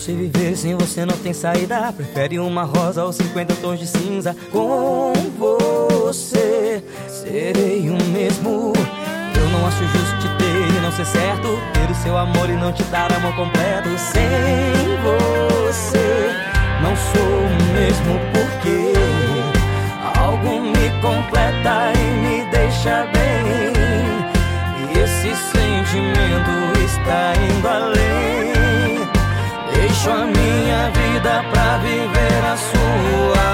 sei viver sem você, não tem saída. Prefere uma rosa ou 50 tons de cinza. Com você serei o mesmo. Eu não acho justo te ter e não ser certo, ter o seu amor e não te dar amor completo. Sem você não sou o mesmo, porque algo me completa e me deixa bem. E esse sentimento está indo além. Deixo a minha vida pra viver a sua.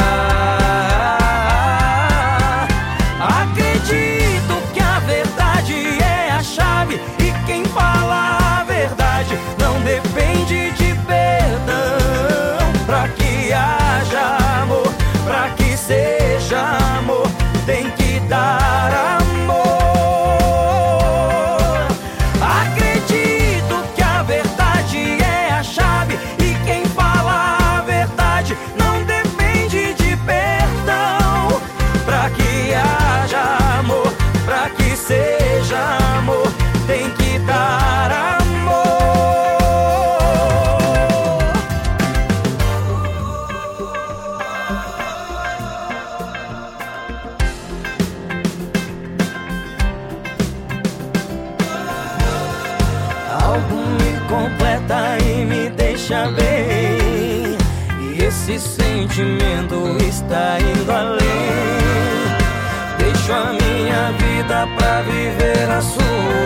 Acredito que a verdade é a chave, e quem fala a verdade não depende de perdão. Pra que haja amor, pra que seja amor, tem que dar amor. Acredito que a verdade é a chave, e quem fala a verdade não depende de perdão. Pra que haja amor, pra que seja amor, tem que dar amor. Algo me completa e me deixa bem. E esse sentimento está indo além. Deixo a minha vida pra viver a sua.